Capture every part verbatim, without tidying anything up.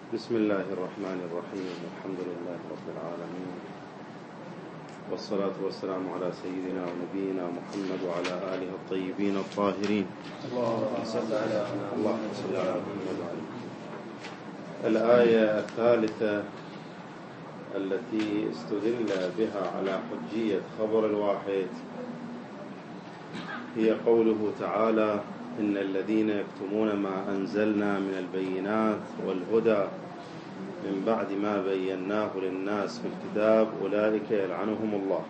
بسم الله الرحمن الرحيم. الحمد لله رب العالمين، والصلاة والسلام على سيدنا ونبينا محمد وعلى آله الطيبين الطاهرين. اللهم صل على محمد وعلى الآية الثالثة التي استدل بها على حجية خبر الواحد هي قوله تعالى: إن الذين يكتمون ما أنزلنا من البينات والهدى من بعد ما بيناه للناس في الكتاب أولئك يلعنهم الله.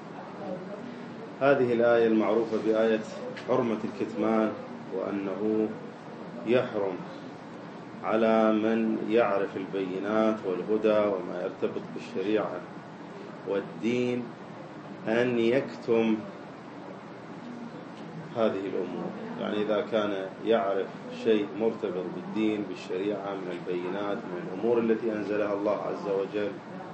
هذه الآية المعروفة بآية حرمة الكتمان، وأنه يحرم على من يعرف البينات والهدى وما يرتبط بالشريعة والدين أن يكتم هذه الأمور. يعني إذا كان يعرف شيء مرتبط بالدين بالشريعة من البينات من الأمور التي أنزلها الله عز وجل،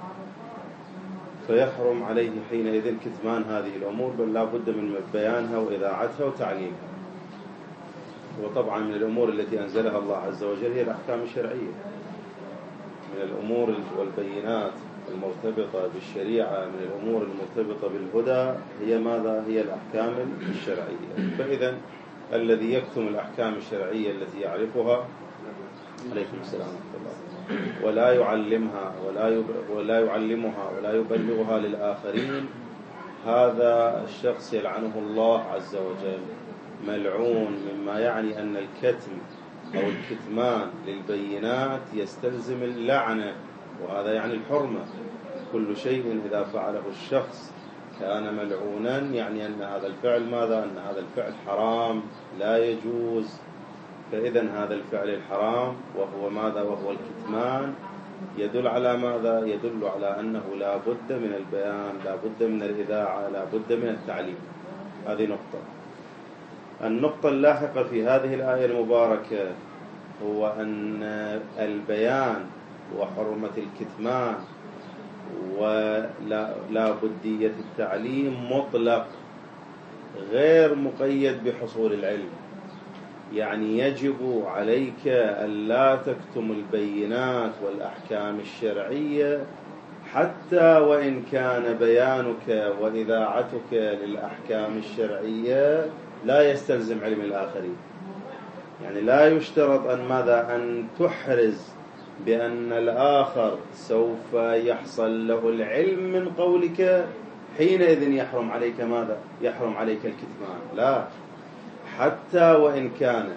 فيحرم عليه حينئذ كتمان هذه الأمور، بل لا بد من بيانها وإذاعتها وتعليمها. وطبعا من الأمور التي أنزلها الله عز وجل هي الأحكام الشرعية. من الأمور والبينات المرتبطة بالشريعة من الأمور المرتبطة بالهدى هي ماذا؟ هي الأحكام الشرعية. فإذا الذي يكتم الأحكام الشرعية التي يعرفها عليكم السلام ورحمة الله ولا يعلمها ولا ولا يعلمها ولا يبلغها للآخرين، هذا الشخص يلعنه الله عز وجل، ملعون، مما يعني أن الكتم أو الكتمان للبينات يستلزم اللعنة، وهذا يعني الحرمة. كل شيء إذا فعله الشخص كان ملعونا يعني أن هذا الفعل ماذا؟ أن هذا الفعل حرام لا يجوز. فإذا هذا الفعل الحرام وهو ماذا؟ وهو الكتمان، يدل على ماذا؟ يدل على أنه لا بد من البيان، لا بد من الإذاعة، لا بد من التعليم. هذه نقطة. النقطة اللاحقة في هذه الآية المباركة هو أن البيان وحرمة الكتمان ولا بدية التعليم مطلق غير مقيد بحصول العلم. يعني يجب عليك ألا تكتم البينات والأحكام الشرعية حتى وإن كان بيانك وإذاعتك للأحكام الشرعية لا يستلزم علم الآخرين. يعني لا يشترط أن ماذا؟ أن تحرز بأن الآخر سوف يحصل له العلم من قولك حينئذ يحرم عليك ماذا؟ يحرم عليك الكتمان. لا، حتى وإن كان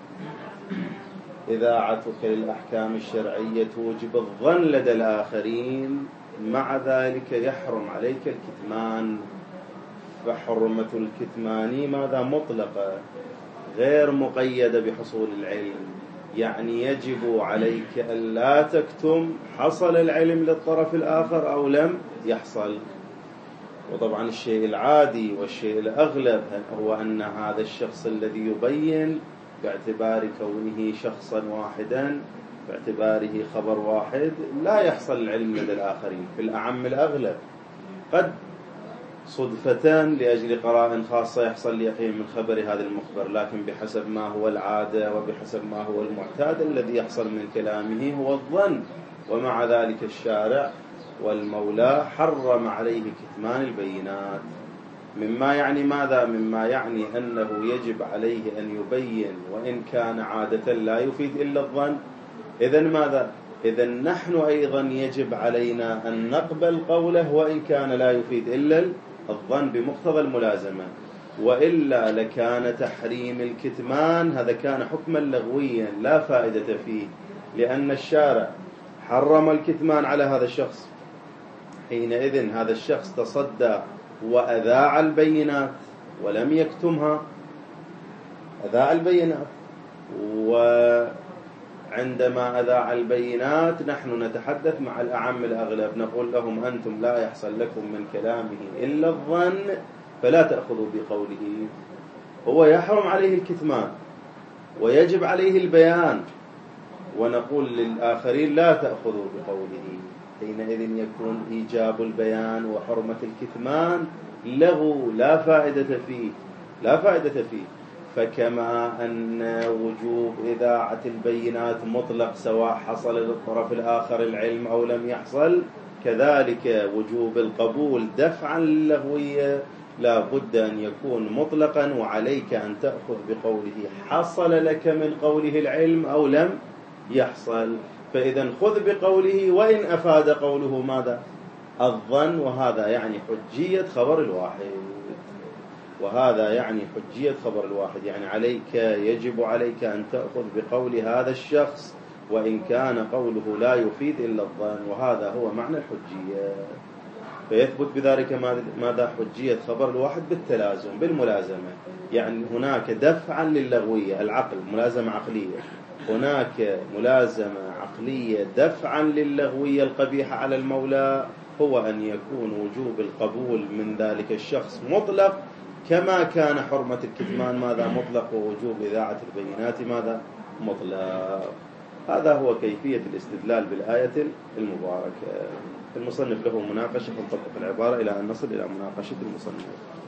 إذاعتك للأحكام الشرعية توجب الظن لدى الآخرين، مع ذلك يحرم عليك الكتمان. فحرمة الكتمان ماذا؟ مطلقة غير مقيدة بحصول العلم. يعني يجب عليك ألا تكتم حصل العلم للطرف الآخر أو لم يحصل. وطبعا الشيء العادي والشيء الأغلب هو أن هذا الشخص الذي يبين باعتبار كونه شخصا واحدا، باعتباره خبر واحد، لا يحصل العلم لدى الآخرين في الأعم الأغلب. قد صدفة لأجل قراء خاصة يحصل اليقين من خبر هذا المخبر، لكن بحسب ما هو العادة وبحسب ما هو المعتاد الذي يحصل من كلامه هو الظن. ومع ذلك الشارع والمولى حرم عليه كتمان البينات، مما يعني ماذا؟ مما يعني أنه يجب عليه أن يبين، وإن كان عادة لا يفيد إلا الظن. إذن ماذا؟ إذن نحن أيضا يجب علينا أن نقبل قوله وإن كان لا يفيد إلا الظن بمقتضى الملازمة، وإلا لكان تحريم الكتمان هذا كان حكما لغويا لا فائدة فيه، لأن الشارع حرم الكتمان على هذا الشخص. حينئذ هذا الشخص تصدى وأذاع البينات ولم يكتمها، أذاع البينات، وعندما أذاع البينات نحن نتحدث مع الأعم الأغلب، نقول لهم أنتم لا يحصل لكم من كلامه إلا الظن فلا تأخذوا بقوله. هو يحرم عليه الكتمان ويجب عليه البيان، ونقول للآخرين لا تأخذوا بقوله. حينئذ يكون إيجاب البيان وحرمة الكتمان لغو لا فائدة فيه، لا فائدة فيه. فكما أن وجوب إذاعة البينات مطلق سواء حصل للطرف الآخر العلم أو لم يحصل، كذلك وجوب القبول دفعا للغوية لا بد أن يكون مطلقا، وعليك أن تأخذ بقوله حصل لك من قوله العلم أو لم يحصل. فإذا خذ بقوله وإن أفاد قوله ماذا؟ الظن، وهذا يعني حجية خبر الواحد، وهذا يعني حجية خبر الواحد، يعني عليك يجب عليك أن تأخذ بقول هذا الشخص وإن كان قوله لا يفيد إلا الظن، وهذا هو معنى الحجية. فيثبت بذلك ماذا؟ حجية خبر الواحد بالتلازم بالملازمة، يعني هناك دفعا للغوية العقل ملازمة عقلية، هناك ملازمة عقلية دفعا للغوية القبيحة على المولى، هو أن يكون وجوب القبول من ذلك الشخص مطلق كما كان حرمة الكتمان ماذا؟ مطلق، ووجوب إذاعة البينات ماذا؟ مطلق. هذا هو كيفية الاستدلال بالآية المباركة. المصنف له مناقشة، فنطبق العبارة إلى أن نصل إلى مناقشة المصنف.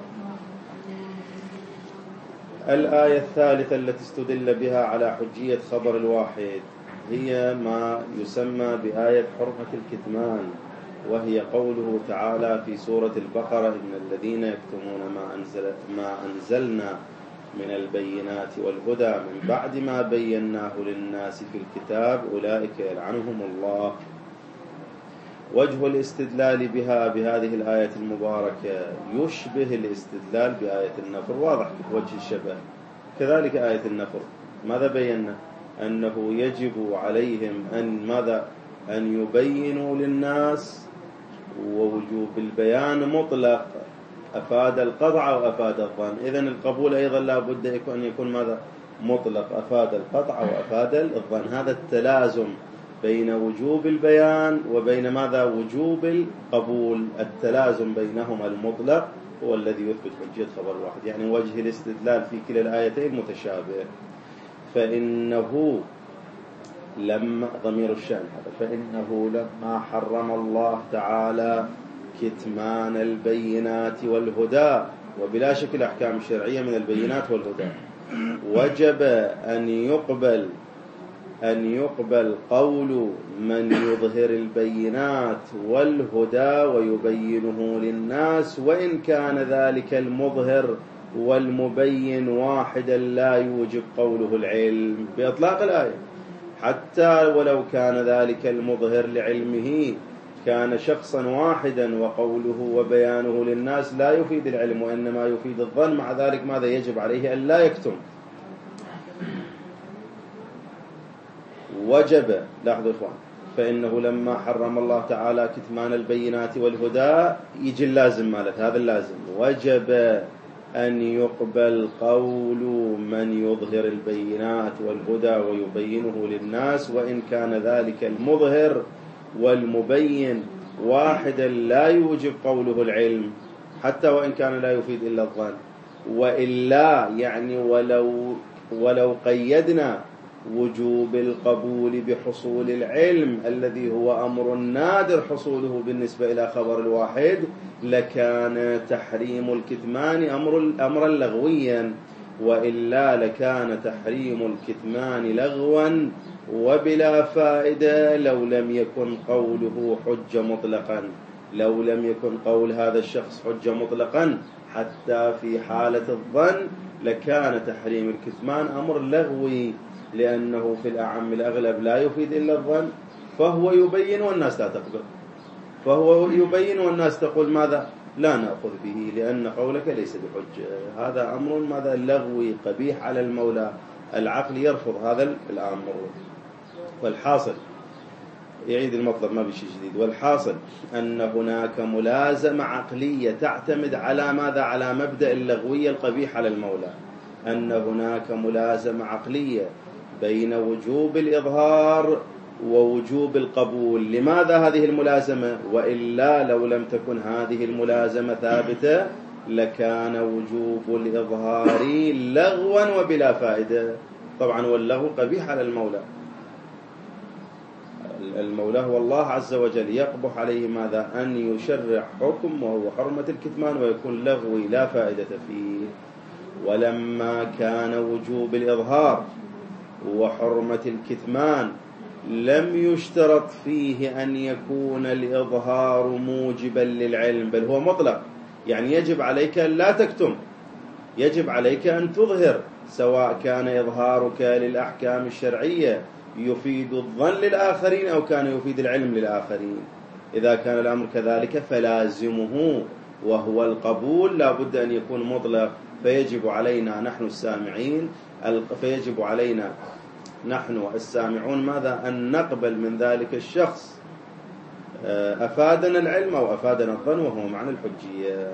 الآية الثالثة التي استدل بها على حجية خبر الواحد هي ما يسمى بآية حرمة الكتمان، وهي قوله تعالى في سورة البقرة: إن الذين يكتمون ما, أنزل ما أنزلنا من البينات والهدى من بعد ما بيناه للناس في الكتاب أولئك يلعنهم الله. وجه الاستدلال بها بهذه الآية المباركة يشبه الاستدلال بآية النفر، واضح وجه الشبه. كذلك آية النفر ماذا بينا؟ أنه يجب عليهم أن ماذا؟ أن يبينوا للناس، ووجوب البيان مطلق أفاد القطع وأفاد الظن. إذن القبول أيضا لا بد أن يكون ماذا؟ مطلق أفاد القطع وأفاد الظن. هذا التلازم بين وجوب البيان وبين ماذا؟ وجوب القبول، التلازم بينهما المطلق هو الذي يثبت حجية خبر الواحد. يعني وجه الاستدلال في كلا الآيتين متشابه. فإنه لما ضمير الشأن هذا فإنه لما حرم الله تعالى كتمان البينات والهدى، وبلا شك الأحكام الشرعية من البينات والهدى، وجب أن يقبل أن يقبل قول من يظهر البينات والهدى ويبينه للناس، وإن كان ذلك المظهر والمبين واحدا لا يوجب قوله العلم بإطلاق الآية. حتى ولو كان ذلك المظهر لعلمه كان شخصا واحدا وقوله وبيانه للناس لا يفيد العلم وإنما يفيد الظن، مع ذلك ماذا يجب عليه؟ أن لا يكتم. وجب، لاحظوا إخوان، فإنه لما حرم الله تعالى كتمان البينات والهدى يجي اللازم مالت هذا اللازم، وجب أن يقبل قول من يظهر البينات والهدى ويبينه للناس، وإن كان ذلك المظهر والمبين واحدا لا يوجب قوله العلم، حتى وإن كان لا يفيد إلا الظن. وإلا يعني ولو ولو قيدنا وجوب القبول بحصول العلم الذي هو أمر نادر حصوله بالنسبة إلى خبر الواحد، لكان تحريم الكتمان أمر أمرا لغويا، وإلا لكان تحريم الكتمان لغوا وبلا فائدة لو لم يكن قوله حجة مطلقا. لو لم يكن قول هذا الشخص حجة مطلقا حتى في حالة الظن لكان تحريم الكتمان أمر لغوي، لأنه في الأعم الأغلب لا يفيد إلا الظن، فهو يبين والناس لا تقبل، فهو يبين والناس تقول ماذا؟ لا نأخذ به لأن قولك ليس بحجة. هذا أمر ماذا؟ لغوي قبيح على المولى، العقل يرفض هذا الأمر. والحاصل يعيد المطلب ما بشيء جديد. والحاصل أن هناك ملازمة عقلية تعتمد على ماذا؟ على مبدأ اللغوية القبيح على المولى، أن هناك ملازمة عقلية بين وجوب الإظهار ووجوب القبول. لماذا هذه الملازمة؟ وإلا لو لم تكن هذه الملازمة ثابتة لكان وجوب الإظهار لغوا وبلا فائدة. طبعا واللغو قبيح على المولى، المولى هو الله عز وجل، يقبح عليه ماذا؟ أن يشرع حكم وهو حرمة الكتمان ويكون لغوي لا فائدة فيه. ولما كان وجوب الإظهار وحرمة الكتمان لم يشترط فيه أن يكون الإظهار موجبا للعلم، بل هو مطلق، يعني يجب عليك أن لا تكتم، يجب عليك أن تظهر، سواء كان إظهارك للأحكام الشرعية يفيد الظن للآخرين أو كان يفيد العلم للآخرين. إذا كان الأمر كذلك فلازمه وهو القبول لا بد أن يكون مطلق، فيجب علينا نحن السامعين فيجب علينا نحن السامعون ماذا؟ أن نقبل من ذلك الشخص أفادنا العلم أو أفادنا الظن، وهو معنى الحجية.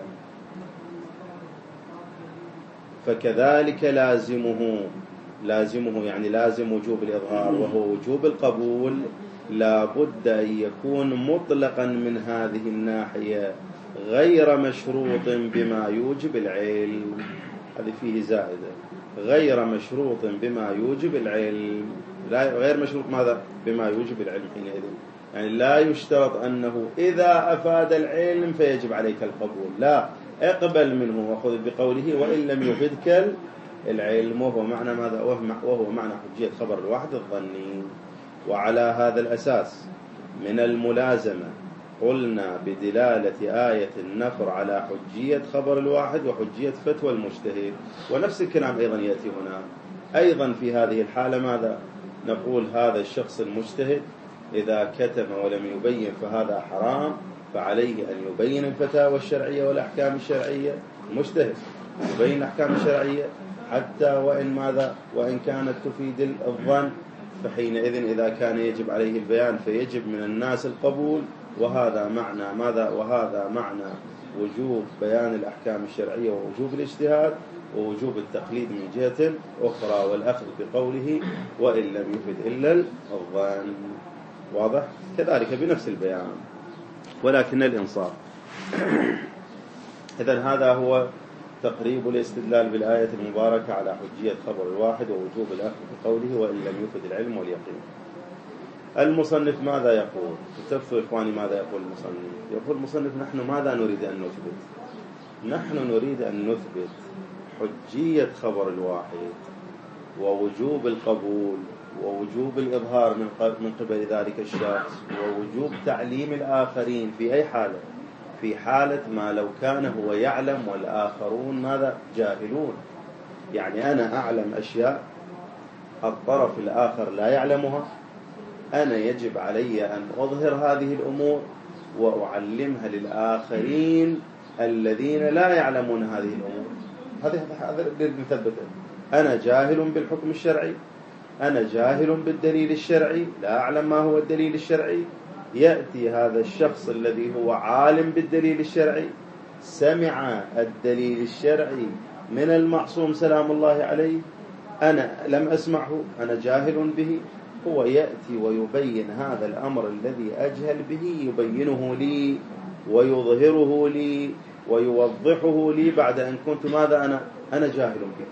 فكذلك لازمه لازمه يعني لازم وجوب الإظهار وهو وجوب القبول لا بد أن يكون مطلقا من هذه الناحية غير مشروط بما يوجب العلم. هذه فيه زائدة، غير مشروط بما يوجب العلم، لا غير مشروط ماذا؟ بما يوجب العلم حينئذ، يعني لا يشترط أنه إذا أفاد العلم فيجب عليك القبول، لا، اقبل منه وخذ بقوله وإن لم يفدك العلم، وهو معنى ماذا؟ وهو معنى حجية خبر الواحد الظني. وعلى هذا الأساس من الملازمة قلنا بدلالة آية النفر على حجية خبر الواحد وحجية فتوى المجتهد. ونفس الكلام أيضا يأتي هنا أيضا في هذه الحالة ماذا؟ نقول هذا الشخص المجتهد إذا كتم ولم يبين فهذا حرام، فعليه أن يبين الفتاوى الشرعية والأحكام الشرعية، مجتهد يبين الأحكام الشرعية حتى وإن ماذا؟ وإن كانت تفيد الظن، فحينئذ إذا كان يجب عليه البيان فيجب من الناس القبول. وهذا معنى ماذا؟ وهذا معنى وجوب بيان الأحكام الشرعية ووجوب الاجتهاد ووجوب التقليد من جهة أخرى، والأخذ بقوله وإن لم يفد إلا الظن. واضح؟ كذلك بنفس البيان ولكن الإنصاف. إذن هذا هو تقريب الاستدلال بالآية المباركة على حجية خبر الواحد ووجوب الأخذ بقوله وإن لم يفد العلم واليقين. المصنف ماذا يقول؟ تفسروا إخواني ماذا يقول المصنف؟ يقول المصنف نحن ماذا نريد أن نثبت؟ نحن نريد أن نثبت حجية خبر الواحد ووجوب القبول ووجوب الإظهار من قبل ذلك الشخص ووجوب تعليم الآخرين في أي حالة؟ في حالة ما لو كان هو يعلم والآخرون ماذا؟ جاهلون. يعني أنا أعلم أشياء الطرف الآخر لا يعلمها، أنا يجب علي أن أظهر هذه الأمور وأعلمها للآخرين الذين لا يعلمون هذه الأمور. هذا الذي نثبته. أنا جاهل بالحكم الشرعي، أنا جاهل بالدليل الشرعي، لا أعلم ما هو الدليل الشرعي. يأتي هذا الشخص الذي هو عالم بالدليل الشرعي، سمع الدليل الشرعي من المعصوم سلام الله عليه، أنا لم أسمعه، أنا جاهل به، هو يأتي ويبين هذا الأمر الذي أجهل به، يبينه لي ويظهره لي ويوضحه لي بعد أن كنت ماذا؟ أنا أنا جاهل به.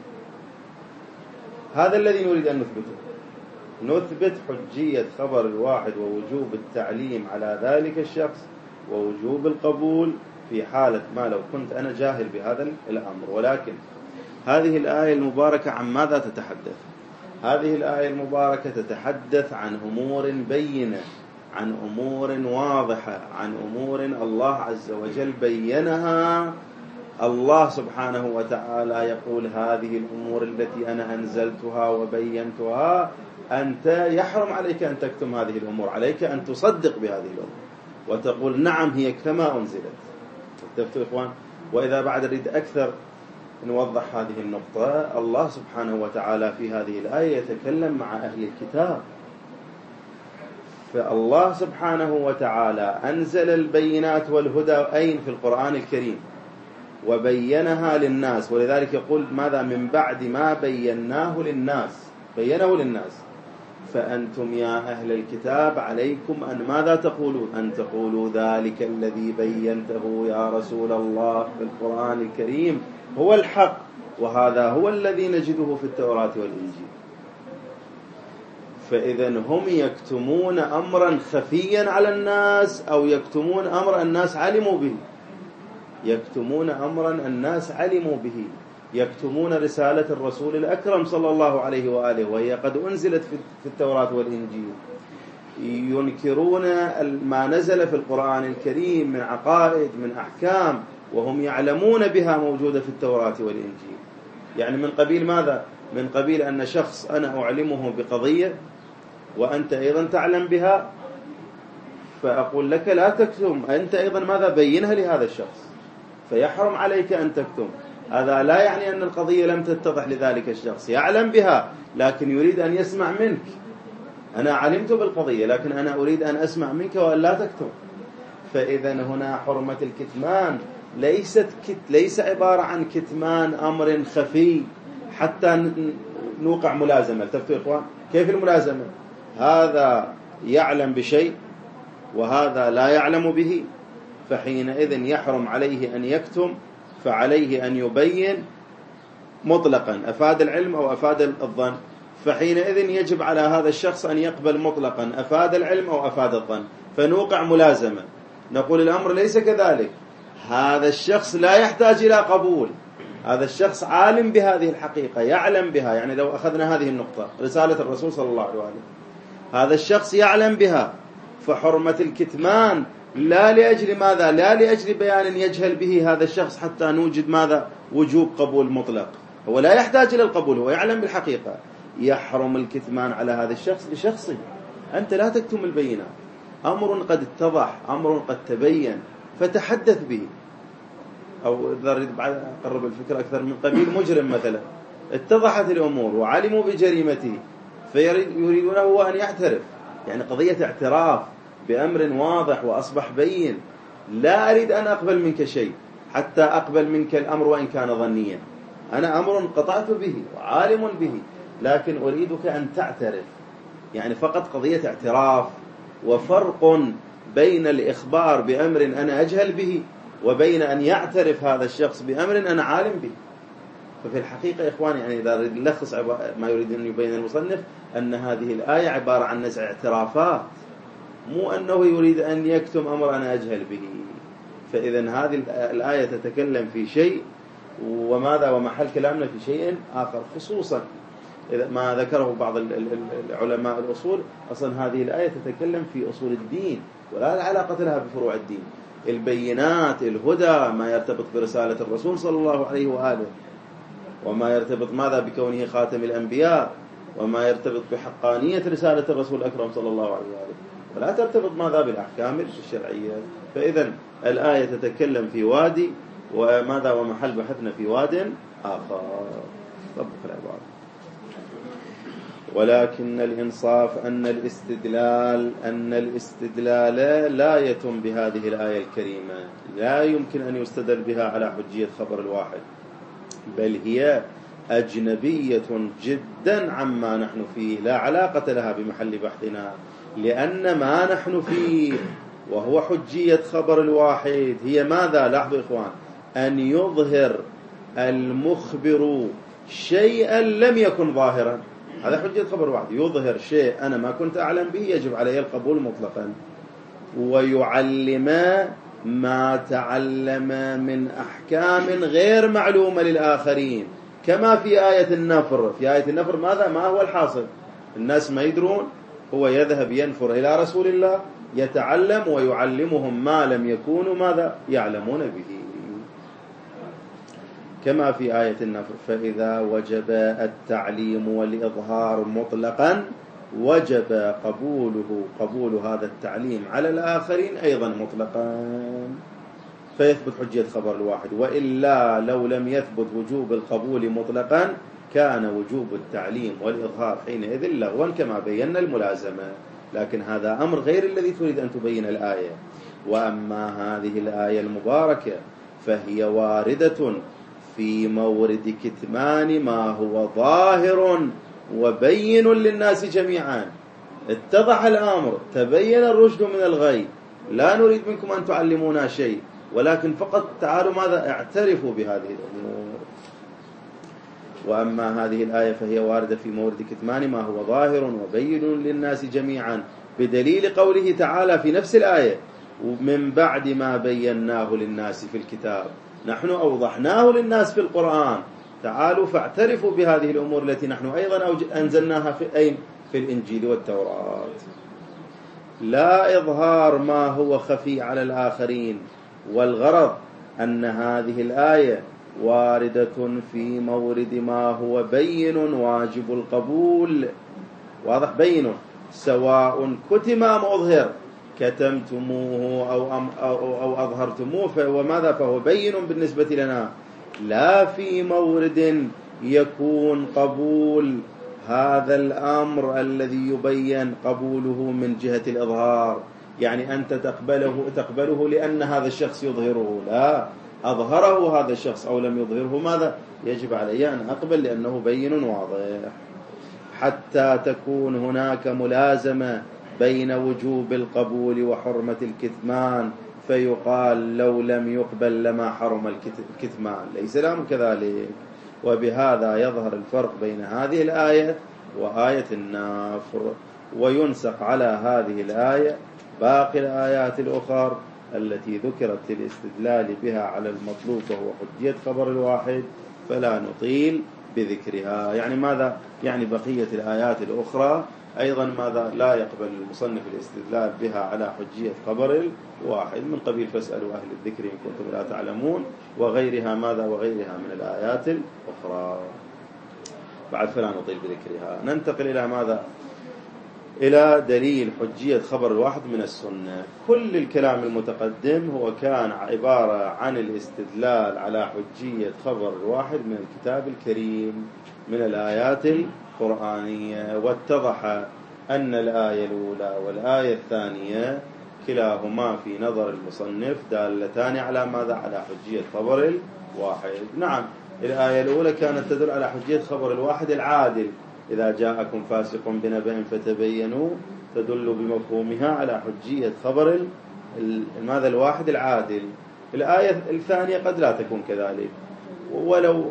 هذا الذي نريد أن نثبته. نثبت حجية خبر الواحد ووجوب التعليم على ذلك الشخص ووجوب القبول في حالة ما لو كنت أنا جاهل بهذا الأمر. ولكن هذه الآية المباركة عن ماذا تتحدث؟ هذه الآية المباركة تتحدث عن أمور بينة، عن أمور واضحة، عن أمور الله عز وجل بينها. الله سبحانه وتعالى يقول هذه الأمور التي أنا أنزلتها وبينتها أنت يحرم عليك أن تكتم هذه الأمور، عليك أن تصدق بهذه الأمور وتقول نعم هي كما أنزلت. تفتوا إخوان؟ وإذا بعد نريد أكثر نوضح هذه النقطة. الله سبحانه وتعالى في هذه الآية يتكلم مع أهل الكتاب، فالله سبحانه وتعالى أنزل البينات والهدى أين؟ في القرآن الكريم، وبينها للناس. ولذلك يقول ماذا؟ من بعد ما بيناه للناس، بينه للناس. فأنتم يا أهل الكتاب عليكم أن ماذا تقولون؟ أن تقولوا ذلك الذي بينته يا رسول الله في القرآن الكريم هو الحق، وهذا هو الذي نجده في التوراة والإنجيل. فإذا هم يكتمون أمرا خفيا على الناس أو يكتمون أمر الناس علموا به، يكتمون أمرا الناس علموا به. يكتمون رسالة الرسول الأكرم صلى الله عليه وآله وهي قد أنزلت في التوراة والإنجيل، ينكرون ما نزل في القرآن الكريم من عقائد من أحكام وهم يعلمون بها موجودة في التوراة والإنجيل. يعني من قبيل ماذا؟ من قبيل أن شخص أنا أعلمه بقضية وأنت أيضا تعلم بها، فأقول لك لا تكتم، أنت أيضا ماذا؟ بينها لهذا الشخص، فيحرم عليك أن تكتم. هذا لا يعني أن القضية لم تتضح لذلك الشخص، يعلم بها لكن يريد أن يسمع منك. أنا علمت بالقضية لكن أنا أريد أن أسمع منك وأن لا تكتم. فإذا هنا حرمة الكتمان ليست كت ليس عبارة عن كتمان أمر خفي حتى نوقع ملازمة. التفتوا إخوان، كيف الملازمة؟ هذا يعلم بشيء وهذا لا يعلم به، فحينئذ يحرم عليه أن يكتم، فعليه أن يبين مطلقا أفاد العلم أو أفاد الظن. فحينئذ يجب على هذا الشخص أن يقبل مطلقا أفاد العلم أو أفاد الظن، فنوقع ملازمة. نقول الأمر ليس كذلك، هذا الشخص لا يحتاج إلى قبول، هذا الشخص عالم بهذه الحقيقة يعلم بها. يعني لو أخذنا هذه النقطة رسالة الرسول صلى الله عليه وسلم، هذا الشخص يعلم بها، فحرمة الكتمان لا لأجل ماذا؟ لا لأجل بيان يجهل به هذا الشخص حتى نوجد ماذا؟ وجوب قبول مطلق. هو لا يحتاج إلى القبول، هو يعلم بالحقيقة. يحرم الكتمان على هذا الشخص لشخصه. أنت لا تكتم البينات، أمر قد اتضح، أمر قد تبين، فتحدث به. أو إذا أريد بعد أقرب الفكرة أكثر، من قبيل مجرم مثلا اتضحت الأمور وعلموا بجريمته فيريدونه هو أن يعترف، يعني قضية اعتراف بأمر واضح وأصبح بين. لا أريد أن أقبل منك شيء حتى أقبل منك الأمر وإن كان ظنيا، أنا أمر قطعت به وعالم به لكن أريدك أن تعترف. يعني فقط قضية اعتراف. وفرق بين الإخبار بأمر أنا أجهل به وبين أن يعترف هذا الشخص بأمر أنا عالم به. ففي الحقيقة إخواني، يعني إذا أريد نلخص ما يريد أن يبين المصنف، أن هذه الآية عبارة عن نزع اعترافات، مو أنه يريد أن يكتم أمر أنا أجهل به. فإذا هذه الآية تتكلم في شيء وماذا ومحل كلامنا في شيء آخر، خصوصا إذا ما ذكره بعض العلماء الأصول. أصلا هذه الآية تتكلم في أصول الدين ولا علاقة لها بفروع الدين. البينات، الهدى، ما يرتبط برسالة الرسول صلى الله عليه وآله، وما يرتبط ماذا بكونه خاتم الأنبياء، وما يرتبط بحقانية رسالة الرسول الأكرم صلى الله عليه وآله، ولا ترتبط ماذا بالأحكام الشرعية. فإذا الآية تتكلم في وادي وماذا ومحل بحثنا في واد آخر. طبق العبارة. ولكن الإنصاف أن الاستدلال أن الاستدلال لا يتم بهذه الآية الكريمة، لا يمكن أن يستدل بها على حجية خبر الواحد، بل هي أجنبية جدا عما نحن فيه، لا علاقة لها بمحل بحثنا. لأن ما نحن فيه وهو حجية خبر الواحد هي ماذا؟ لاحظوا إخوان، أن يظهر المخبر شيئا لم يكن ظاهرا. هذا حجة خبر واحد، يظهر شيء أنا ما كنت أعلم به يجب عليه القبول مطلقا، ويعلم ما تعلم من أحكام غير معلومة للآخرين، كما في آية النفر. في آية النفر ماذا؟ ما هو الحاصل؟ الناس ما يدرون، هو يذهب ينفر إلى رسول الله يتعلم ويعلمهم ما لم يكونوا ماذا؟ يعلمون به، كما في آية النفر. فإذا وجب التعليم والإظهار مطلقا وجب قبوله قبول هذا التعليم على الآخرين أيضا مطلقا، فيثبت حجية خبر الواحد. وإلا لو لم يثبت وجوب القبول مطلقا كان وجوب التعليم والإظهار حينئذ لغوا كما بينا الملازمة. لكن هذا أمر غير الذي تريد أن تبين الآية. وأما هذه الآية المباركة فهي واردة في مورد كتمان ما هو ظاهر وبين للناس جميعا. اتضح الأمر، تبين الرشد من الغي، لا نريد منكم أن تعلمونا شيء، ولكن فقط تعالوا ماذا؟ اعترفوا بهذه الأمور. وأما هذه الآية فهي واردة في مورد كتمان ما هو ظاهر وبين للناس جميعا، بدليل قوله تعالى في نفس الآية: من بعد ما بيناه للناس في الكتاب. نحن أوضحناه للناس في القرآن، تعالوا فاعترفوا بهذه الأمور التي نحن أيضا أنزلناها في أين في الإنجيل والتوراة. لا إظهار ما هو خفي على الآخرين، والغرض أن هذه الآية واردة في مورد ما هو بين واجب القبول، واضح بين، سواء كتم أم أظهر، كتمتموه أو, أم أو, أو أظهرتموه فهو ماذا؟ فهو بين بالنسبة لنا، لا في مورد يكون قبول هذا الأمر الذي يبين قبوله من جهة الإظهار، يعني أنت تقبله, تقبله لأن هذا الشخص يظهره، لا، أظهره هذا الشخص أو لم يظهره ماذا؟ يجب علي أن أقبل لأنه بين واضح، حتى تكون هناك ملازمة بين وجوب القبول وحرمة الكتمان، فيقال لو لم يقبل لما حرم الكتمان، ليس الأمر كذلك. وبهذا يظهر الفرق بين هذه الآية وآية النفر، وينسق على هذه الآية باقي الآيات الأخرى التي ذكرت للاستدلال بها على المطلوب وهو حجية خبر الواحد، فلا نطيل بذكرها. يعني ماذا؟ يعني بقية الآيات الأخرى أيضا ماذا؟ لا يقبل المصنف الاستدلال بها على حجية خبر الواحد، من قبيل فاسألوا أهل الذكر إن كنتم لا تعلمون، وغيرها ماذا؟ وغيرها من الآيات الأخرى. بعد فلا نطيل بذكرها. ننتقل إلى ماذا؟ إلى دليل حجية خبر الواحد من السنة. كل الكلام المتقدم هو كان عبارة عن الاستدلال على حجية خبر الواحد من الكتاب الكريم من الآيات القرآنية، واتضح أن الآية الأولى والآية الثانية كلاهما في نظر المصنف دالتان على ماذا؟ على حجية خبر الواحد. نعم، الآية الأولى كانت تدل على حجية خبر الواحد العادل، إذا جاءكم فاسق بنبأ فتبينوا، تدل بمفهومها على حجية خبر ماذا؟ الواحد العادل. الآية الثانية قد لا تكون كذلك، ولو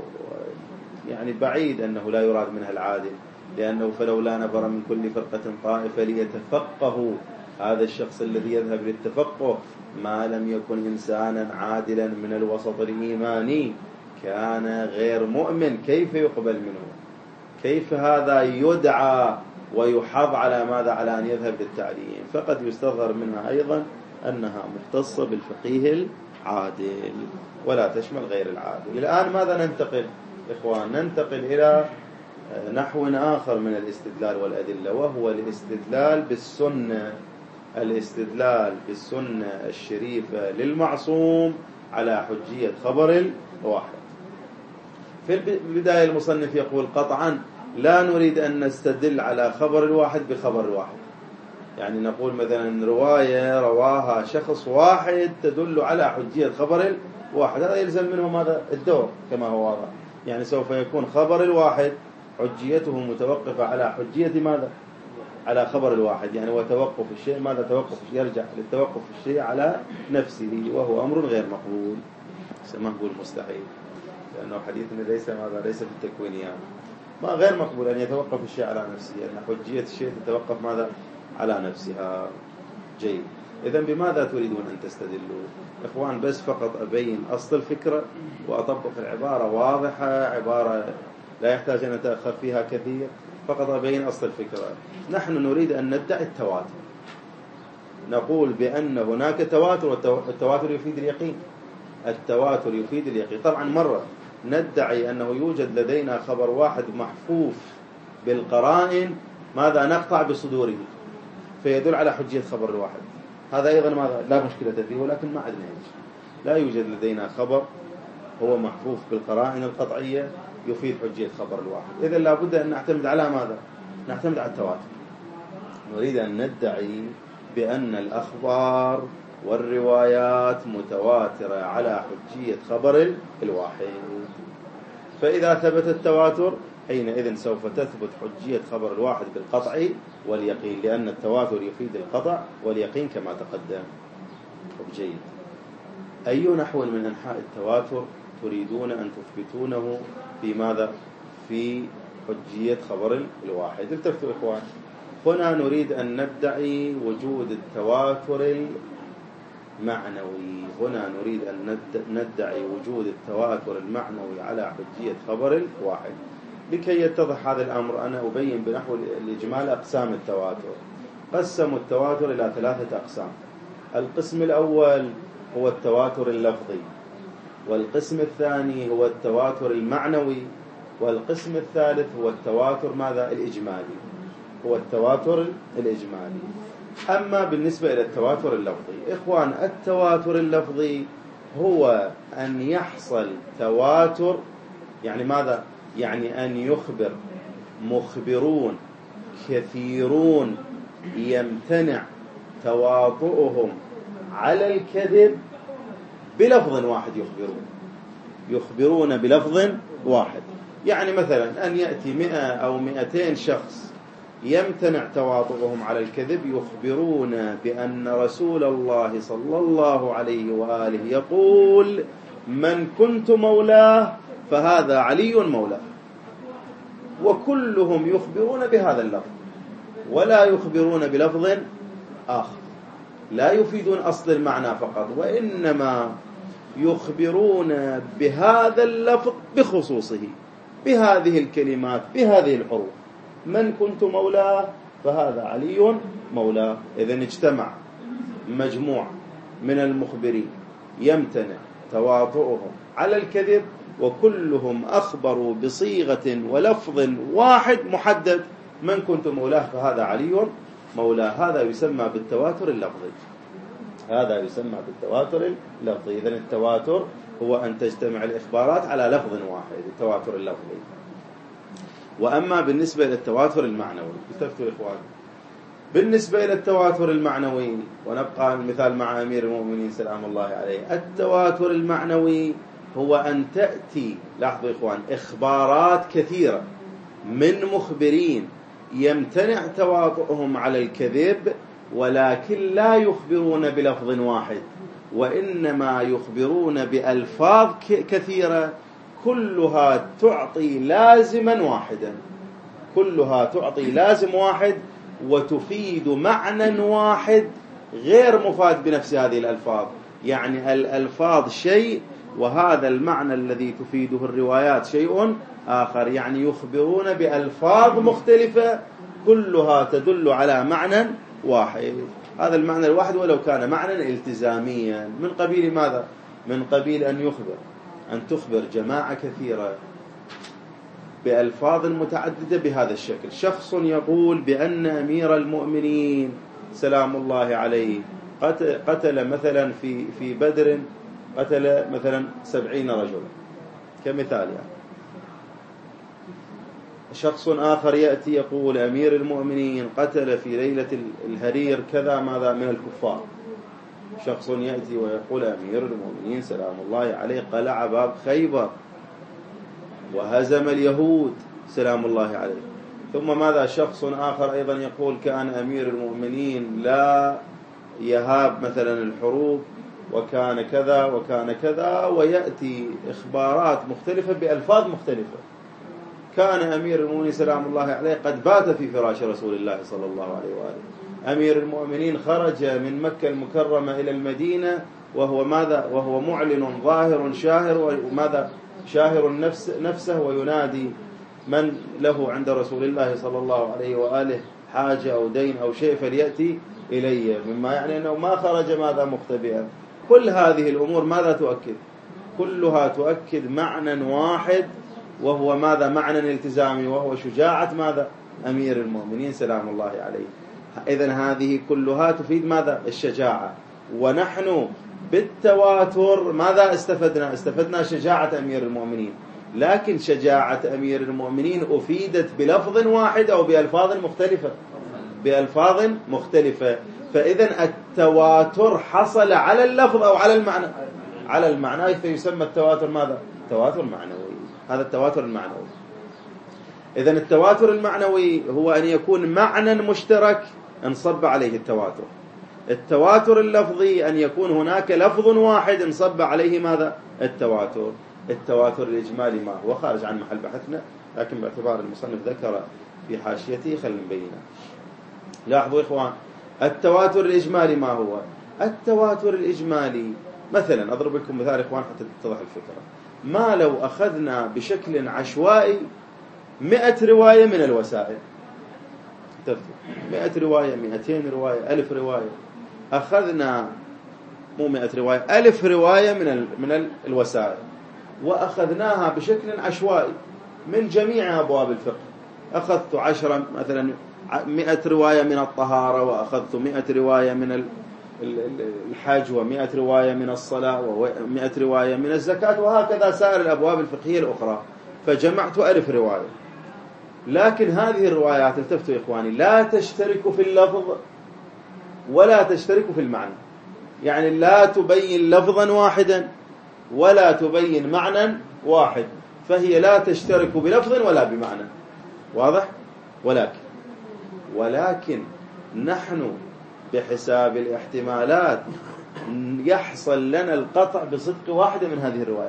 يعني بعيد أنه لا يراد منها العادل، لأنه فلولا نفر من كل فرقة طائفة ليتفقهوا، هذا الشخص الذي يذهب للتفقه ما لم يكن إنسانا عادلا من الوسط الإيماني، كان غير مؤمن، كيف يقبل منه؟ كيف هذا يدعى ويحض على ماذا؟ على أن يذهب للتعليم؟ فقد يستظهر منها أيضا أنها مختصة بالفقيه العادل ولا تشمل غير العادل. الآن ماذا ننتقل إخوان؟ ننتقل إلى نحو آخر من الاستدلال والأدلة، وهو الاستدلال بالسنة، الاستدلال بالسنة الشريفة للمعصوم على حجية خبر الواحد. في البداية المصنف يقول قطعا لا نريد أن نستدل على خبر الواحد بخبر الواحد، يعني نقول مثلا رواية رواها شخص واحد تدل على حجية خبر الواحد، هذا يلزم منه ماذا؟ الدور كما هو واضح، يعني سوف يكون خبر الواحد حجيته متوقفة على حجية ماذا؟ على خبر الواحد، يعني وتوقف الشيء ماذا؟ توقف يرجع للتوقف الشيء على نفسه، وهو أمر غير مقبول، مقبول مستحيل، لأنه حديثنا ليس ماذا؟ ليس بالتكوينيات، ما غير مقبول أن يتوقف الشيء على نفسه، أن حجية الشيء تتوقف ماذا؟ على نفسها. جيد، إذن بماذا تريدون أن تستدلوا إخوان؟ بس فقط أبين أصل الفكرة وأطبق العبارة واضحة، عبارة لا يحتاج أن أتأخر فيها كثير، فقط أبين أصل الفكرة. نحن نريد أن ندعي التواتر، نقول بأن هناك تواتر، والتواتر يفيد اليقين، التواتر يفيد اليقين. طبعا مرة ندعي أنه يوجد لدينا خبر واحد محفوف بالقرائن ماذا؟ نقطع بصدوره فيدل على حجية خبر الواحد، هذا أيضا ماذا؟ لا مشكلة فيه، ولكن ما عندنا لا يوجد لدينا خبر هو محفوف بالقرائن القطعية يفيد حجية خبر الواحد. إذن لابد أن نعتمد على ماذا؟ نعتمد على التواتر. نريد أن ندعي بأن الأخبار والروايات متواترة على حجية خبر الواحد، فإذا ثبت التواتر حينئذ سوف تثبت حجية خبر الواحد بالقطع واليقين، لأن التواتر يفيد القطع واليقين كما تقدم. جيد، أي نحو من أنحاء التواتر تريدون أن تثبتونه في ماذا؟ في حجية خبر الواحد. التفتوا إخوان، هنا نريد أن ندعي وجود التواتر معنوي. هنا نريد أن ندعي وجود التواتر المعنوي على حجية خبر واحد. لكي يتضح هذا الأمر أنا أبين بنحو الإجمال أقسام التواتر. قسموا التواتر إلى ثلاثة أقسام. القسم الأول هو التواتر اللفظي، والقسم الثاني هو التواتر المعنوي، والقسم الثالث هو التواتر ماذا؟ الإجمالي، هو التواتر الإجمالي. أما بالنسبة إلى التواتر اللفظي إخوان، التواتر اللفظي هو أن يحصل تواتر، يعني ماذا؟ يعني أن يخبر مخبرون كثيرون يمتنع تواطؤهم على الكذب بلفظ واحد، يخبرون يخبرون بلفظ واحد. يعني مثلا أن يأتي مئة أو مئتين شخص يمتنع تواطؤهم على الكذب، يخبرون بأن رسول الله صلى الله عليه وآله يقول: من كنت مولاه فهذا علي مولاه، وكلهم يخبرون بهذا اللفظ ولا يخبرون بلفظ آخر، لا يفيدون أصل المعنى فقط، وإنما يخبرون بهذا اللفظ بخصوصه، بهذه الكلمات، بهذه الحروف: من كنت مولاه فهذا علي مولاه. إذن اجتمع مجموع من المخبرين يمتنع تواطؤهم على الكذب، وكلهم أخبروا بصيغة ولفظ واحد محدد: من كنت مولاه فهذا علي مولاه. هذا يسمى بالتواتر اللفظي، هذا يسمى بالتواتر اللفظي. إذن التواتر هو أن تجتمع الإخبارات على لفظ واحد، التواتر اللفظي. وأما بالنسبة إلى التواتر المعنوي، استفتوا إخوان، بالنسبة إلى التواتر المعنوي، ونبقى المثال مع أمير المؤمنين سلام الله عليه، التواتر المعنوي هو أن تأتي، لاحظوا إخوان، إخبارات كثيرة من مخبرين يمتنع تواطؤهم على الكذب، ولكن لا يخبرون بلفظ واحد، وإنما يخبرون بألفاظ كثيرة كلها تعطي لازما واحدا، كلها تعطي لازم واحد وتفيد معنى واحد غير مفاد بنفس هذه الألفاظ. يعني الألفاظ شيء، وهذا المعنى الذي تفيده الروايات شيء آخر. يعني يخبرون بألفاظ مختلفة كلها تدل على معنى واحد. هذا المعنى الواحد ولو كان معنى التزاميا، من قبيل ماذا؟ من قبيل أن يخبر أن تخبر جماعة كثيرة بألفاظ متعددة بهذا الشكل. شخص يقول بأن أمير المؤمنين سلام الله عليه قتل مثلا في في بدر، قتل مثلا سبعين رجلا كمثال يعني. شخص آخر يأتي يقول أمير المؤمنين قتل في ليلة الهرير كذا ماذا من الكفار. شخص يأتي ويقول أمير المؤمنين سلام الله عليه قلع باب خيبر وهزم اليهود سلام الله عليه. ثم ماذا؟ شخص آخر أيضا يقول كان أمير المؤمنين لا يهاب مثلا الحروب وكان كذا وكان كذا، ويأتي إخبارات مختلفة بألفاظ مختلفة. كان أمير المؤمنين سلام الله عليه قد بات في فراش رسول الله صلى الله عليه وآله. أمير المؤمنين خرج من مكة المكرمة إلى المدينة وهو ماذا؟ وهو معلن ظاهر شاهر، وماذا؟ شاهر النفس نفسه، وينادي من له عند رسول الله صلى الله عليه وآله حاجة أو دين أو شيء فليأتي إلي، مما يعني أنه ما خرج ماذا؟ مختبئا. كل هذه الأمور ماذا تؤكد؟ كلها تؤكد معنى واحد، وهو ماذا؟ معنى الالتزامي، وهو شجاعة ماذا؟ أمير المؤمنين سلام الله عليه. إذن هذه كلها تفيد ماذا؟ الشجاعة. ونحن بالتواتر ماذا استفدنا؟ استفدنا شجاعة أمير المؤمنين، لكن شجاعة أمير المؤمنين أفيدت بلفظ واحد أو بألفاظ مختلفة، بألفاظ مختلفة. فإذن التواتر حصل على اللفظ أو على المعنى؟ على المعنى، فيسمى التواتر ماذا؟ تواتر معنوي. هذا التواتر المعنوي. إذن التواتر المعنوي هو أن يكون معنى مشترك انصب عليه التواتر. التواتر اللفظي أن يكون هناك لفظ واحد انصب عليه ماذا؟ التواتر. التواتر الإجمالي ما هو خارج عن محل بحثنا، لكن باعتبار المصنف ذكر في حاشيته خلينا نبينه. لاحظوا إخوان، التواتر الإجمالي ما هو؟ التواتر الإجمالي مثلا، أضرب لكم مثال إخوان حتى تتضح الفكرة. ما لو أخذنا بشكل عشوائي مئة رواية من الوسائل، مئة رواية، مئتين رواية، ألف رواية، أخذنا مو مئة رواية، ألف رواية من من الوسائل، وأخذناها بشكل عشوائي من جميع أبواب الفقه. أخذت عشرة مثلا مئة رواية من الطهارة، وأخذت مئة رواية من الحج، ومئة رواية من الصلاة، ومئة رواية من الزكاة، وهكذا سائر الأبواب الفقهية الأخرى، فجمعت ألف رواية. لكن هذه الروايات، التفتوا إخواني، لا تشترك في اللفظ ولا تشترك في المعنى، يعني لا تبين لفظا واحدا ولا تبين معنى واحد، فهي لا تشترك بلفظ ولا بمعنى، واضح؟ ولكن ولكن نحن بحساب الاحتمالات يحصل لنا القطع بصدق واحدة من هذه الروايات،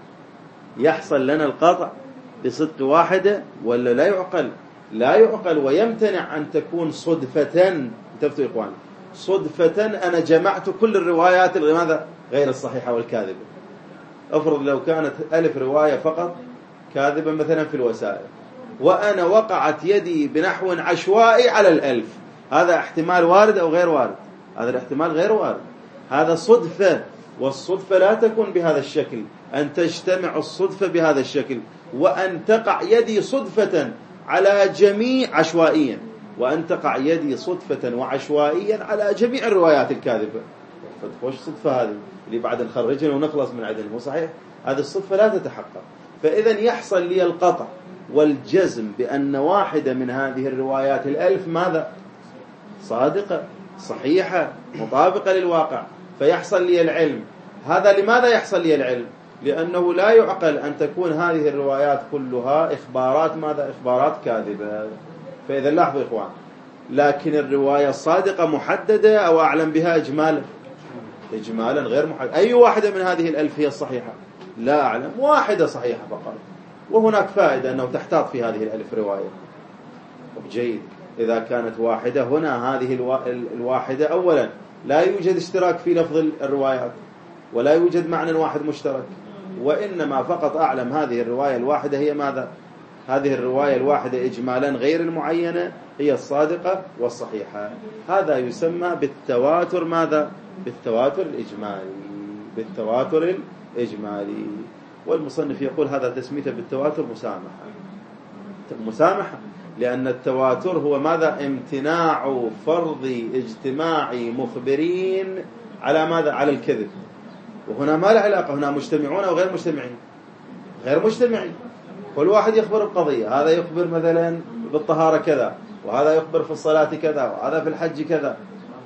يحصل لنا القطع بصدق واحدة، ولا لا يعقل؟ لا يعقل، ويمتنع أن تكون صدفة. انتبهوا إخواني، صدفة أنا جمعت كل الروايات لماذا؟ غير الصحيحة والكاذبة. أفرض لو كانت ألف رواية فقط كاذبة مثلا في الوسائل، وأنا وقعت يدي بنحو عشوائي على الألف، هذا احتمال وارد أو غير وارد؟ هذا الاحتمال غير وارد، هذا صدفة، والصدفة لا تكون بهذا الشكل، أن تجتمع الصدفة بهذا الشكل، وأن تقع يدي صدفة على جميع عشوائيا، وأن تقع يدي صدفة وعشوائيا على جميع الروايات الكاذبة. وش صدفة هذه اللي بعد نخرجها ونخلص من عدن؟ مو صحيح، هذه الصدفة لا تتحقق. فإذا يحصل لي القطع والجزم بأن واحدة من هذه الروايات الألف ماذا؟ صادقة، صحيحة، مطابقة للواقع، فيحصل لي العلم. هذا لماذا يحصل لي العلم؟ لأنه لا يعقل أن تكون هذه الروايات كلها إخبارات ماذا؟ إخبارات كاذبة. فإذا لاحظوا إخوان، لكن الرواية الصادقة محددة أو أعلم بها إجمالا؟ إجمالا غير محدد. أي واحدة من هذه الألف هي الصحيحة؟ لا أعلم، واحدة صحيحة فقط، وهناك فائدة أنه تحتاط في هذه الألف رواية. جيد، إذا كانت واحدة هنا، هذه الواحدة أولا لا يوجد اشتراك في لفظ الروايات، ولا يوجد معنى واحد مشترك، وإنما فقط أعلم هذه الرواية الواحدة هي ماذا؟ هذه الرواية الواحدة إجمالا غير المعينة هي الصادقة والصحيحة. هذا يسمى بالتواتر ماذا؟ بالتواتر الإجمالي، بالتواتر الإجمالي. والمصنف يقول هذا تسميته بالتواتر مسامحة، مسامحة، لأن التواتر هو ماذا؟ امتناع فرض اجتماع مخبرين على ماذا؟ على الكذب. وهنا ما له علاقة، هنا مجتمعون أو غير مجتمعين؟ غير مجتمعين. كل واحد يخبر بقضية، هذا يخبر مثلا بالطهارة كذا، وهذا يخبر في الصلاة كذا، وهذا في الحج كذا،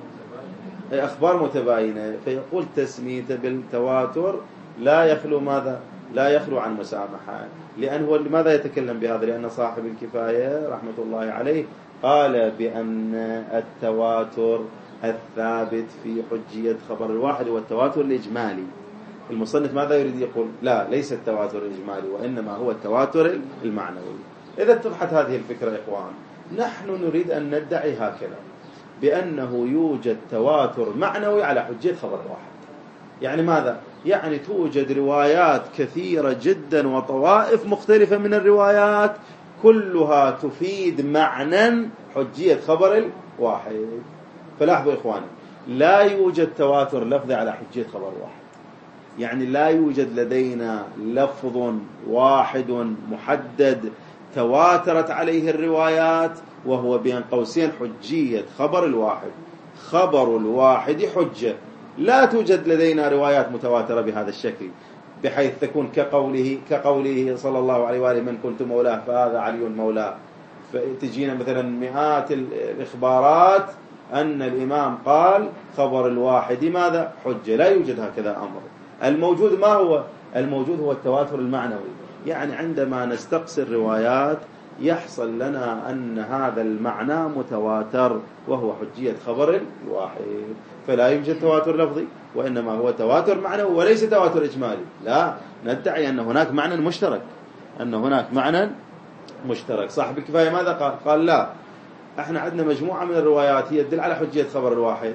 أخبار متباينة. فيقول تسميته بالتواتر لا يخلو ماذا؟ لا يخلو عن مسامحة. لأنه لماذا يتكلم بهذا؟ لأن صاحب الكفاية رحمة الله عليه قال بأن التواتر الثابت في حجية خبر الواحد هو التواتر الإجمالي. المصنف ماذا يريد يقول؟ لا، ليس التواتر الإجمالي، وإنما هو التواتر المعنوي. إذا اتضحت هذه الفكرة إخوان، نحن نريد أن ندعي هكذا بأنه يوجد تواتر معنوي على حجية خبر واحد. يعني ماذا؟ يعني توجد روايات كثيرة جدا وطوائف مختلفة من الروايات كلها تفيد معنى حجية خبر الواحد. فلاحظوا إخواني، لا يوجد تواتر لفظي على حجية خبر واحد، يعني لا يوجد لدينا لفظ واحد محدد تواترت عليه الروايات وهو بين قوسين حجية خبر الواحد. خبر الواحد حجة. لا توجد لدينا روايات متواترة بهذا الشكل بحيث تكون كقوله كقوله صلى الله عليه وآله من كنت مولاه فهذا علي مولاه، فتجينا مثلا مئات الإخبارات أن الإمام قال خبر الواحد ماذا؟ حجة. لا يوجد هكذا أمر. الموجود ما هو؟ الموجود هو التواتر المعنوي. يعني عندما نستقصي الروايات يحصل لنا أن هذا المعنى متواتر وهو حجية خبر الواحد. فلا يوجد تواتر لفظي، وإنما هو تواتر معنوي وليس تواتر إجمالي. لا، ندعي أن هناك معنى مشترك، أن هناك معنى مشترك. صاحب الكفاية ماذا قال؟ قال لا، احنا عندنا مجموعة من الروايات هي تدل على حجية خبر الواحد،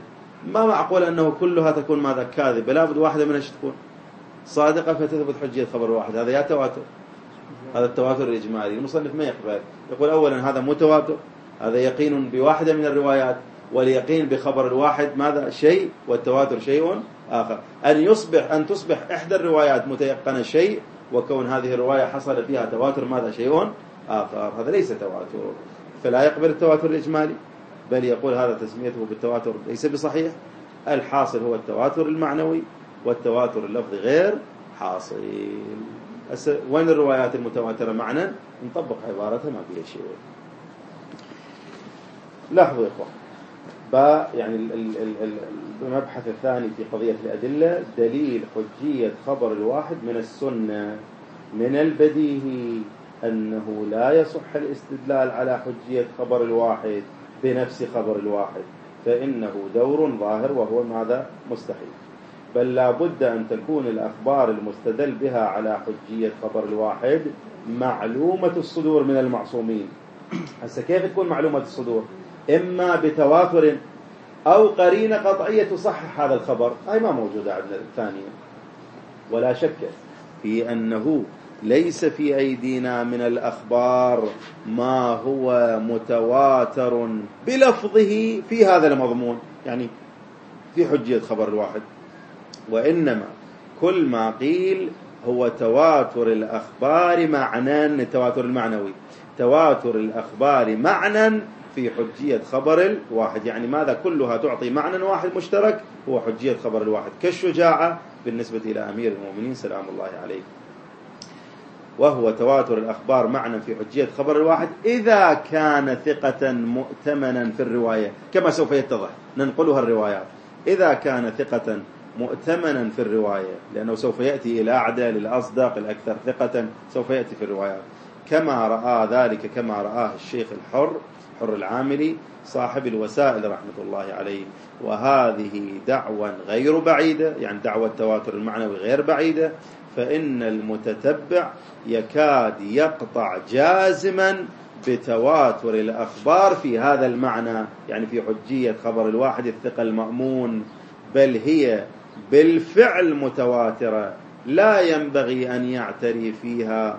ما معقول أنه كلها تكون ماذا كاذبة، لابد واحدة منها تكون صادقة فتثبت حجية خبر واحد. هذا يا تواتر، هذا التواتر الإجمالي. المصنف ما يقبل، يقول أولا هذا مو تواتر، هذا يقين بواحدة من الروايات، واليقين بخبر الواحد ماذا شيء، والتواتر شيء آخر. أن يصبح أن تصبح إحدى الروايات متيقنة شيء، وكون هذه الرواية حصل فيها تواتر ماذا شيء آخر، هذا ليس تواتر، فلا يقبل التواتر الإجمالي، بل يقول هذا تسميته بالتواتر ليس بصحيح. الحاصل هو التواتر المعنوي، والتواتر اللفظي غير حاصل. وين الروايات المتواترة معنى؟ نطبق عبارتها ما فيها شيء. لاحظوا يا إخوان، با يعني المبحث الثاني في قضية الأدلة دليل حجية خبر الواحد من السنة. من البديهي أنه لا يصح الاستدلال على حجية خبر الواحد بنفس خبر الواحد، فإنه دور ظاهر وهو ماذا مستحيل، بل لا بد أن تكون الأخبار المستدل بها على حجية خبر الواحد معلومة الصدور من المعصومين. هسه كيف تكون معلومة الصدور؟ إما بتواتر أو قرينة قطعية تصحح هذا الخبر، هاي ما موجودة عندنا الثانية. ولا شك في أنه ليس في أيدينا من الأخبار ما هو متواتر بلفظه في هذا المضمون، يعني في حجية خبر الواحد، وإنما كل ما قيل هو تواتر الأخبار معنى، التواتر المعنوي، تواتر الأخبار معنى في حجية خبر الواحد. يعني ماذا؟ كلها تعطي معنى واحد مشترك هو حجية خبر الواحد، كالشجاعة بالنسبة إلى أمير المؤمنين سلام الله عليه. وهو تواتر الأخبار معنى في حجية خبر الواحد إذا كان ثقة مؤتمنا في الرواية، كما سوف يتضح ننقلها الروايات. إذا كان ثقة مؤتمنا في الرواية، لأنه سوف يأتي إلى أعدى للأصدق الأكثر ثقة، سوف يأتي في الروايات، كما رأى ذلك كما رآه الشيخ الحر حر العاملي صاحب الوسائل رحمة الله عليه. وهذه دعوة غير بعيدة، يعني دعوة التواتر المعنوي غير بعيدة، فإن المتتبع يكاد يقطع جازما بتواتر الأخبار في هذا المعنى، يعني في حجية خبر الواحد الثقة المأمون، بل هي بالفعل متواترة لا ينبغي أن يعتري فيها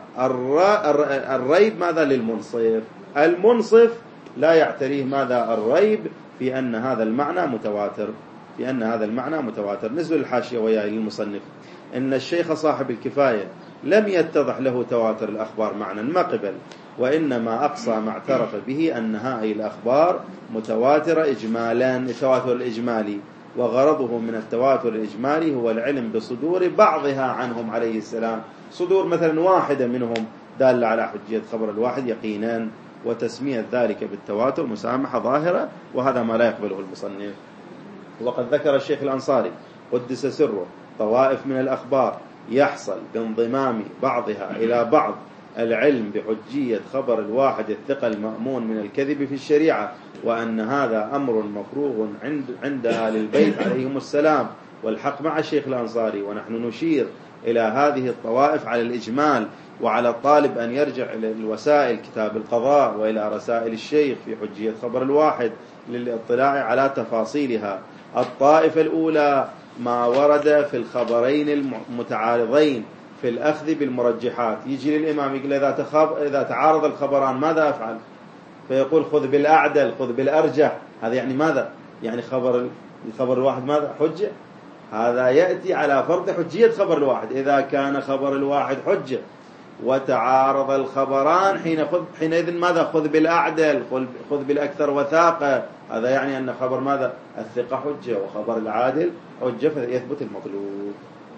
الريب. ماذا للمنصف؟ المنصف لا يعتريه ماذا؟ الريب في أن هذا المعنى متواتر، في أن هذا المعنى متواتر. نزل الحاشية وياه للمصنف إن الشيخ صاحب الكفاية لم يتضح له تواتر الأخبار معنى ما قبل، وإنما أقصى ما اعترف به أن هذه الأخبار متواترة إجمالا، التواتر الإجمالي، وغرضه من التواتر الإجمالي هو العلم بصدور بعضها عنهم عليه السلام، صدور مثلا واحدة منهم دالة على حجية خبر الواحد يقينا، وتسمية ذلك بالتواتر مسامحة ظاهرة، وهذا ما لا يقبله المصنف. وقد ذكر الشيخ الأنصاري قدس سره طوائف من الأخبار يحصل بانضمام بعضها إلى بعض العلم بحجية خبر الواحد الثقة المأمون من الكذب في الشريعة، وأن هذا أمر مفروغ عند عند أهل البيت عليهم السلام، والحق مع الشيخ الأنصاري. ونحن نشير إلى هذه الطوائف على الإجمال، وعلى الطالب أن يرجع إلى الوسائل كتاب القضاء وإلى رسائل الشيخ في حجية خبر الواحد للاطلاع على تفاصيلها. الطائفة الأولى ما ورد في الخبرين المتعارضين في الأخذ بالمرجحات، يجي للإمام يقول إذا تخاب إذا تعارض الخبران ماذا أفعل؟ فيقول خذ بالأعدل، خذ بالأرجح. هذا يعني ماذا؟ يعني خبر الخبر الواحد ماذا؟ حجة. هذا يأتي على فرض حجية خبر الواحد. إذا كان خبر الواحد حجة وتعارض الخبران حين خذ حينئذ ماذا؟ خذ بالأعدل، خذ بالأكثر وثاقة. هذا يعني أن خبر ماذا؟ الثقة حجة وخبر العادل حجة، فيثبت المطلوب.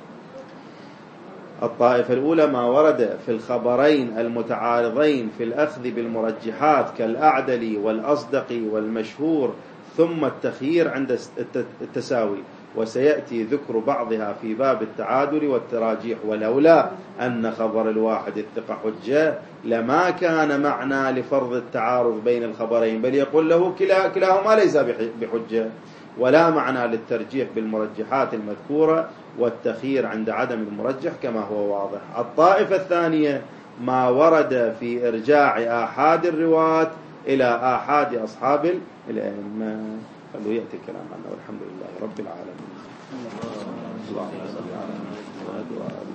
الطائفة الأولى ما ورد في الخبرين المتعارضين في الأخذ بالمرجحات كالأعدل والأصدق والمشهور، ثم التخيير عند التساوي، وسيأتي ذكر بعضها في باب التعادل والتراجيح. ولولا أن خبر الواحد الثقة حجة لما كان معنى لفرض التعارض بين الخبرين، بل يقول له كلا كلاهما ليس بحجة، ولا معنى للترجيح بالمرجحات المذكورة والتخيير عند عدم المرجح كما هو واضح. الطائفة الثانية ما ورد في إرجاع آحاد الرواة إلى آحاد أصحاب الأئمة. خلوا يأتي كلام عنه. والحمد لله رب العالمين. اللهم صل على محمد وعلى